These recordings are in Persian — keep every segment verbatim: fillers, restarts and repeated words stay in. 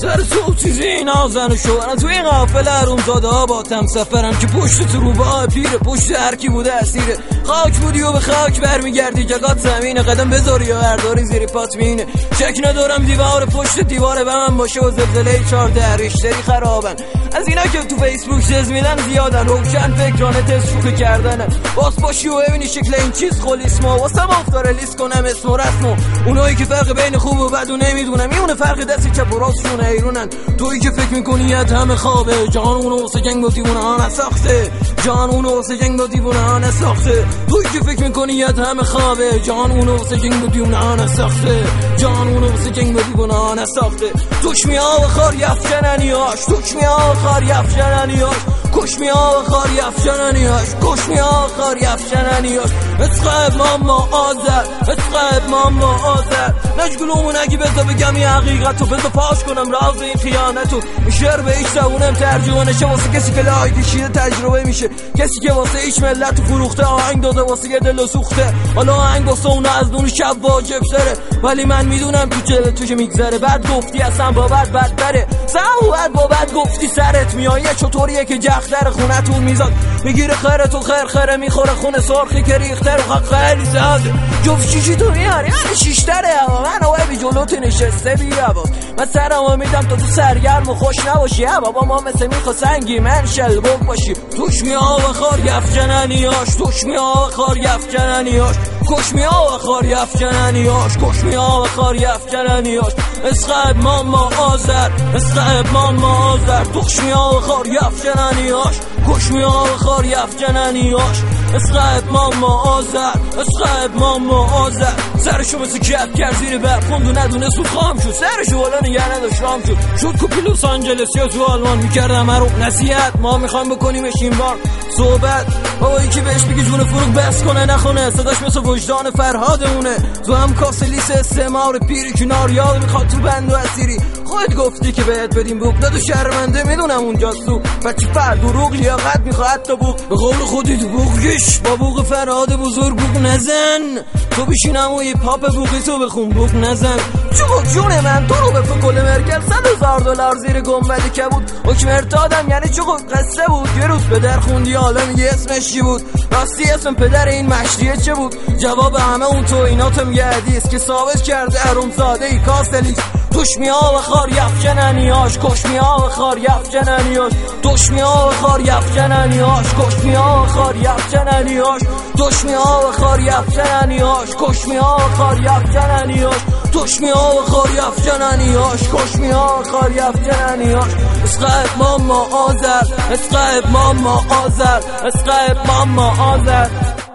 سر تو چیزی نازن و شورن توی قافله روم زاده ها با تم سفرن که پشت تو روبا پیره پشت هرکی بوده اسیره خاک بودی و به خاک برمیگردی جگات زمینه قدم بذاری و برداری زیر پات مینه شک ندارم دیوار پشت دیواره به من باشه و زلزله چارده ریشتری خرابن از اینا که تو فیسبوک سز میدن زیادن روشن فکرانه تست شوخی کردنه باز باشی و ببینی شکل این چیز خلیسمو واسه ما افتاره لیست کنم اسم و رسمو اونایی که فرق بین خوب و بد و نمیدونم میونه فرق دستی چپ و راستشون ایرونن تویی که فکر میکنی یه همه خوابه جان اونو واسه جنگ و دیوونه ها نساخته جان اونو واسه جنگ و دیوونه ها نساخته تویی که فکر میکنی یه همه خوابه جان اونو واسه جنگ و دیوونه ها نساخته جان اونو واسه جنگ و دیوونه ها نساخته توش میاد و خار یفشننیاش توش میاد خار یفشننیاش کش میاد خار یفشننیاش کش میاد خار یفشننیاش اسقب ماما آزد اسقب ماما آزد نشگلومون اگه بذار بگم یه حقیقتو بذار پاش کنم راز این خیانتو شعر به ایش زبونم ترجمه نشه واسه کسی که لایدی شیده تجربه میشه کسی که واسه ایش ملت فروخته آهنگ داده واسه یه دل سوخته حالا آهنگ واسه اون از دون شب واجب سره ولی من میدونم تو چه تو چه میگذره بعد گفتی اصلا با بد بد بره زاوت با بد گفتی سرت میایه چطوریه که جختر خونتون میزاد میگیره خیرتو خیر خیره میخوره خونه سرخی که ریخته رو خیلی زاده جفت چیشی تو میاری یعنی شیشتره من اوه بی جلوت نشسته بیا من سرمو میدم تا تو سرگرم و خوش نباشی بابا ما مثل میخوا سنگی من شلبک باشی توش میاد و خار یفجننیاش توش میاد و خار یفجننیاش کش میاد و خار یفجننیاش کش میاد و خار یفجننیاش اسقب ماما آزر اسقب ماما آزر توش میاد و خار یفجننیاش کش میاد و خار یفجننیاش اسقب ماما آزر اسقب ماما آزر سرشو مثل کپ کرد زیر برد خوند و ندونه سود خواهم شد سرشو بالا نگه نداشت رام شد شد کپی لوس آنجلس یا تو آلمان میکردم رو نصیحت ما میخوایم بکنیمش این بار صحبت بابایی که بهش بگی جون فروغ بس کنه نخونه صداش مثل وجدان فرهادمونه تو هم کاسه لیس استعمار پیری کنار یاد میخواد تو بند و اسیری خودت گفتی که بهت بدیم بوق داد و شرمنده میدونم اونجاست تو بچه فرد دروغ لیاقت میخواد تا بوق به قول خودی تو بوقش با بوق فرهاد بزرگ بوق نزن تو بشینم و یه پاپ بوقی تو بخون بوق نزن چوب جون من تو رو به فکل مرکل صد هزار دلار زیر گنبد که بود حکم ارتادم یعنی چوب قصه بود یه روز پدر خوندی حالا میگه اسمش چی بود راستی اسم پدر این مشتیه چه بود جواب همه اون تو ایناتم یه حدیث که ثابت کرده اروم زاده ای کاسلیس توش میاد و خار یفجننیاش کش میاد و خار یفجننیاش توش میاد و خار یفجننیاش کش میاد و خار یفجننیاش توش میاد و خار یفجننیاش کش میاد و خار یفجننیاش توش میاد و خار یفجننیاش کش میاد و خار یفجننیاش اسقب ماما آزر اسقب ماما آزر اسقب ماما آزر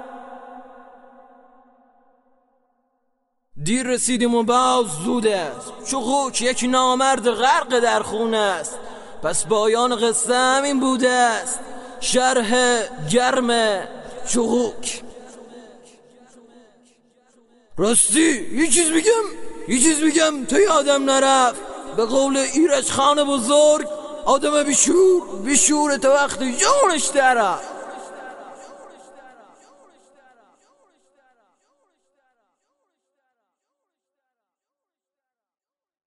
دیر رسیدیم و باز زود است چوخوک یک نامرد غرق در خون است پس پایان قصه همین بوده است شرح گرم چوخوک راستی یه چیز بگم یه چیز بگم تو یادم نرفت به قول ایرج خان بزرگ آدم بیشور بیشور تا وقتی جونش درفت